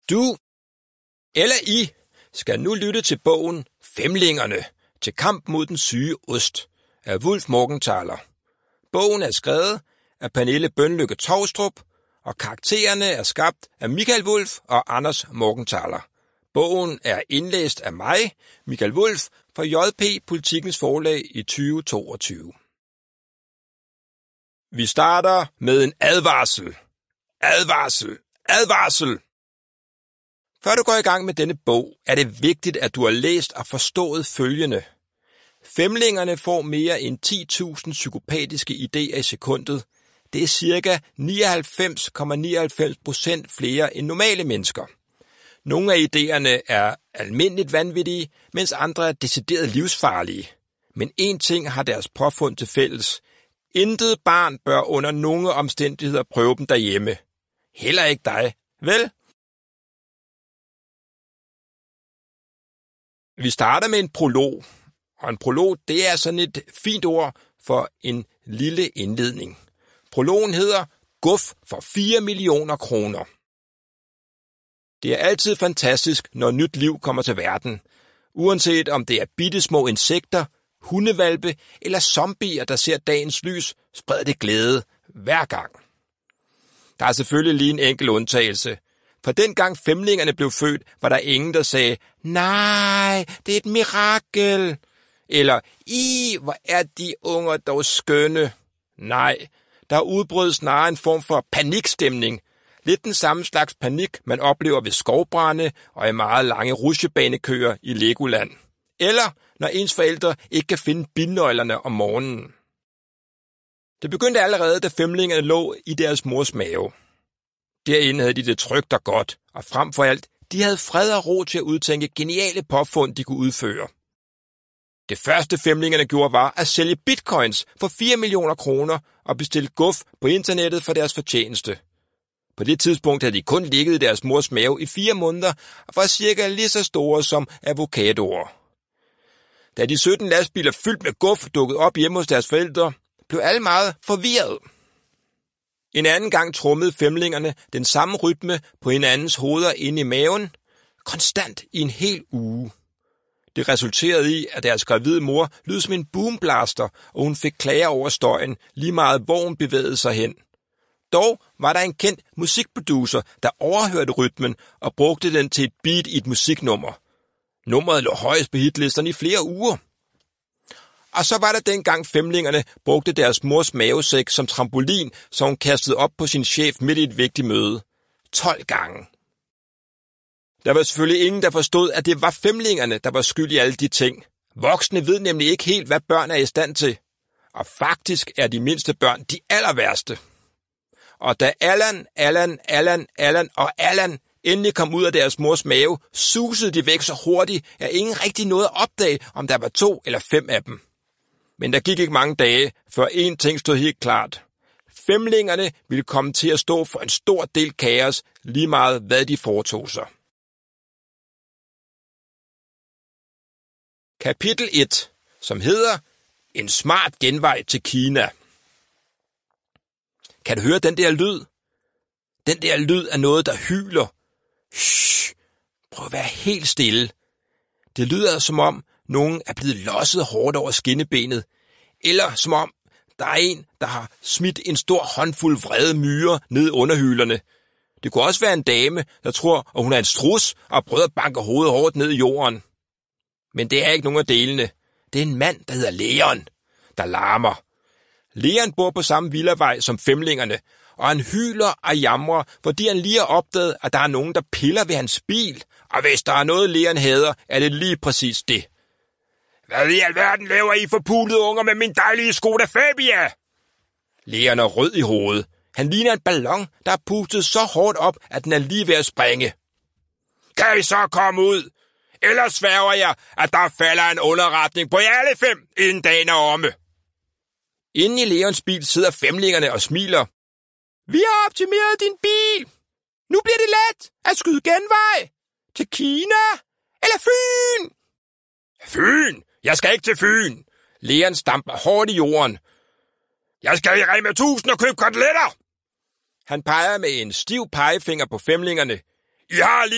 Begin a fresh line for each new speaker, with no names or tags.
Du eller I skal nu lytte til bogen Femlingerne til kamp mod den syge ost af Wulf Morgenthaler. Bogen er skrevet af Pernille Bønlykke Tovstrup, og karaktererne er skabt af Michael Wulf og Anders Morgenthaler. Bogen er indlæst af mig, Michael Wulf, for JP Politikens Forlag i 2022. Vi starter med en advarsel. Advarsel! Advarsel! Før du går i gang med denne bog, er det vigtigt, at du har læst og forstået følgende. Femlingerne får mere end 10.000 psykopatiske idéer i sekundet. Det er ca. 99,99% flere end normale mennesker. Nogle af idéerne er almindeligt vanvittige, mens andre er decideret livsfarlige. Men én ting har deres påfund til fælles. Intet barn bør under nogen omstændigheder prøve dem derhjemme. Heller ikke dig, vel? Vi starter med en prolog. Og en prolog, det er sådan et fint ord for en lille indledning. Prologen hedder Guf for 4 millioner kroner. Det er altid fantastisk, når nyt liv kommer til verden. Uanset om det er bittesmå insekter, hundevalpe eller zombier, der ser dagens lys, spreder det glæde hver gang. Der er selvfølgelig lige en enkelt undtagelse. For dengang femlingerne blev født, var der ingen, der sagde, nej, det er et mirakel. Eller, hvor er de unger dog skønne. Nej, der udbrød snarere en form for panikstemning. Lidt den samme slags panik, man oplever ved skovbrande og i meget lange rutsjebanekøer i Legoland. Eller når ens forældre ikke kan finde bilnøglerne om morgenen. Det begyndte allerede, da femlingerne lå i deres mors mave. Derinde havde de det trygt og godt, og frem for alt, de havde fred og ro til at udtænke geniale påfund, de kunne udføre. Det første femlingerne gjorde var at sælge bitcoins for 4 millioner kroner og bestille guf på internettet for deres fortjeneste. På det tidspunkt havde de kun ligget i deres mors mave i 4 måneder og var cirka lige så store som avocadoer. Da de 17 lastbiler fyldt med guf dukkede op hjemme hos deres forældre, blev alle meget forvirret. En anden gang trummede femlingerne den samme rytme på hinandens hoveder inde i maven, konstant i en hel uge. Det resulterede i, at deres gravide mor lød som en boomblaster, og hun fik klager over støjen, lige meget hvor hun bevægede sig hen. Dog var der en kendt musikproducer, der overhørte rytmen og brugte den til et beat i et musiknummer. Nummeret lå højst på hitlisterne i flere uger. Og så var der dengang femlingerne brugte deres mors mavesæk som trampolin, så hun kastede op på sin chef midt i et vigtigt møde. 12 gange. Der var selvfølgelig ingen, der forstod, at det var femlingerne, der var skyld i alle de ting. Voksne ved nemlig ikke helt, hvad børn er i stand til. Og faktisk er de mindste børn de aller værste. Og da Allan endelig kom ud af deres mors mave, susede de væk så hurtigt, at ingen rigtig nåede at opdage, om der var 2 eller 5 af dem. Men der gik ikke mange dage, før én ting stod helt klart. Femlingerne ville komme til at stå for en stor del kaos, lige meget hvad de foretog sig. Kapitel 1, som hedder En smart genvej til Kina. Kan du høre den der lyd? Den der lyd er noget, der hyler. Shh, prøv at være helt stille. Det lyder som om nogen er blevet losset hårdt over skinnebenet, eller som om der er en, der har smidt en stor håndfuld vrede myrer ned i underhylderne. Det kunne også være en dame, der tror, at hun er en strus og prøver at banke hovedet hårdt ned i jorden. Men det er ikke nogen af delene. Det er en mand, der hedder Leon, der larmer. Leon bor på samme villavej som femlingerne, og han hyler og jamrer, fordi han lige har opdaget, at der er nogen, der piller ved hans bil. Og hvis der er noget, Leon hader, er det lige præcis det. Hvad i alverden laver I forpulede unger med min dejlige Skoda Fabia? Leon er rød i hovedet. Han ligner en ballon, der er pustet så hårdt op, at den er lige ved at springe. Kan I så komme ud? Ellers sværger jeg, at der falder en underretning på jer alle 5, inden dagen er omme. Inde i Leons bil sidder femlingerne og smiler. Vi har optimeret din bil. Nu bliver det let at skyde genvej. Til Kina eller Fyn. Fyn? Jeg skal ikke til Fyn. Leon stamper hårdt i jorden. Jeg skal i Rema 1000 og købe koteletter. Han peger med en stiv pegefinger på femlingerne. I har lige